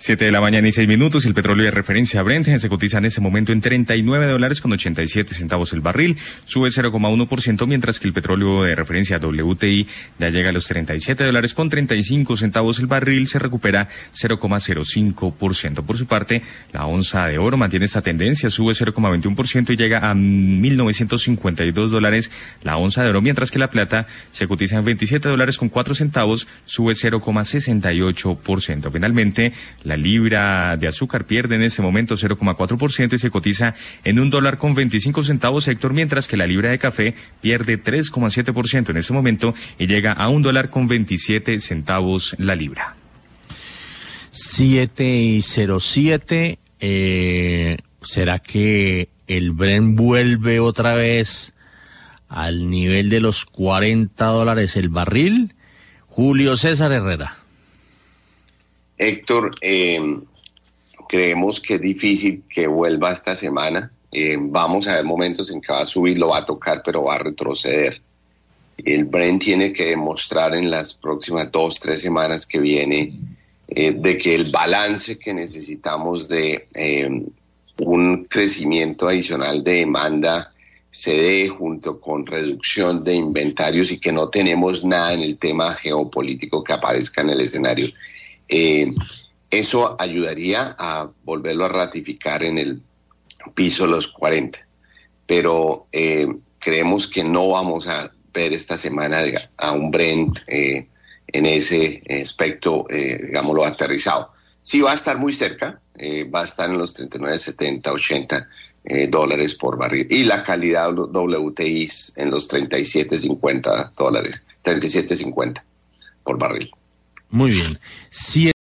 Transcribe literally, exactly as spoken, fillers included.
Siete de la mañana y seis minutos. El petróleo de referencia Brent se cotiza en este momento en treinta y nueve dólares con ochenta y siete centavos el barril. Sube cero coma uno por ciento, mientras que el petróleo de referencia W T I ya llega a los treinta y siete dólares con treinta y cinco centavos el barril. Se recupera cero coma cero cinco por ciento. Por su parte, la onza de oro mantiene esta tendencia, sube cero coma veintiuno por ciento y llega a mil novecientos cincuenta y dos dólares la onza de oro, mientras que la plata se cotiza en veintisiete dólares con cuatro centavos, sube cero coma sesenta y ocho por ciento. Finalmente, la libra de azúcar pierde en este momento cero coma cuatro por ciento y se cotiza en un dólar con veinticinco centavos, Héctor, mientras que la libra de café pierde tres coma siete por ciento en este momento y llega a un dólar con veintisiete centavos la libra. siete y cero siete, eh, ¿será que el Brent vuelve otra vez al nivel de los cuarenta dólares el barril? Julio César Herrera. Héctor, eh, creemos que es difícil que vuelva esta semana. Eh, vamos a ver momentos en que va a subir, lo va a tocar, pero va a retroceder. El Brent tiene que demostrar en las próximas dos, tres semanas que viene eh, de que el balance que necesitamos de eh, un crecimiento adicional de demanda se dé junto con reducción de inventarios y que no tenemos nada en el tema geopolítico que aparezca en el escenario. Eh, eso ayudaría a volverlo a ratificar en el piso de los cuarenta, pero eh, creemos que no vamos a ver esta semana de, a un Brent eh, en ese aspecto, eh, digámoslo, aterrizado. Sí va a estar muy cerca, eh, va a estar en los treinta y nueve, setenta, ochenta eh, dólares por barril, y la calidad W T I en los treinta y siete, cincuenta dólares, treinta y siete cincuenta por barril. Muy bien. Sí.